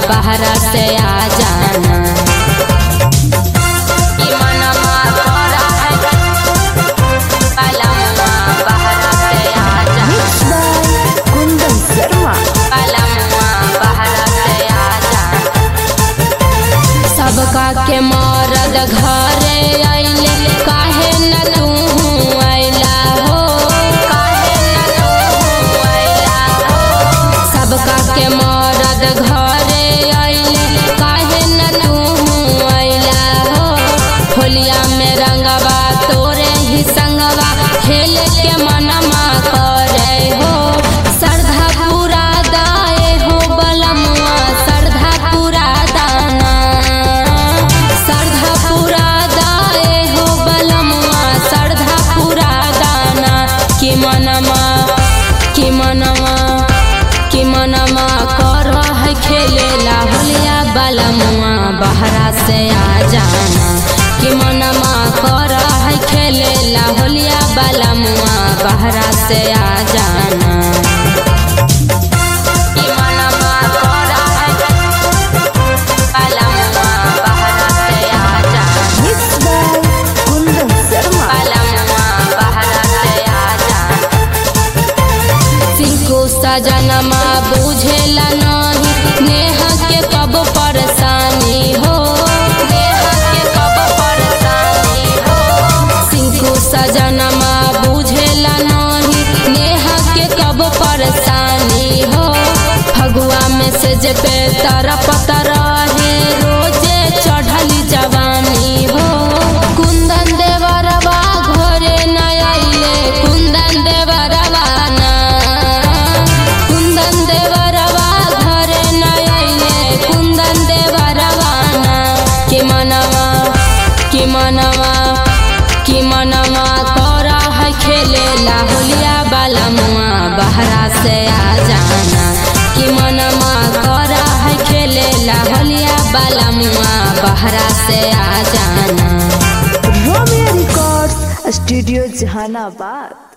बहरा से आ जाना। सबका के मरद घरे आइले काहे न तू आइला हो, काहे न तू आइला हो। सबका के मरद घरे आइले काहे न तू आइला हो। होलिया में रंगवा तोरे ही संगवा खेले के मनमा करे हो। श्रद्धा पूरा दाए हो बलमुआ श्रद्धा पूरा दाना। श्रद्धा पूरा दाए हो बलमुआ श्रद्धा पूरा दाना। कि मनमा कि मनमा कि मनमा कर है खेलेला होलिया बलमुआ बहरा से आ जाना। कि मनमा कर है खेलेला होलिया बलमुआ बहरा से आ जाना। कि मनमा कर है बलमुआ बहरा से आ जाना। बलमुआ बहरा से आ जाना। सिंकू सजनमा बुझेला नहीं नेहा के कब परेशानी हो, नेहा के कब परेशानी हो। सिंकू सजनमा बुझेला नहीं नेहा के कब परेशानी हो। फगुआ में से जे पे तरपत रहे रोजे चढ़ली जवानी हो। कुंदन देवरवा घरे न आइले कुंदन देवरवा ना। कुंदन देवरवा घरे न आइले कुंदन देवरवा ना। कि मनवा कि मनवा कि मनवा करा है खेलेला होलिया बलमुआ बहरा से आ जाना। कि मनवा करा है खेलेला होलिया बलमुआ बहरा से आ जाना। Romeo records studio Jehanabad.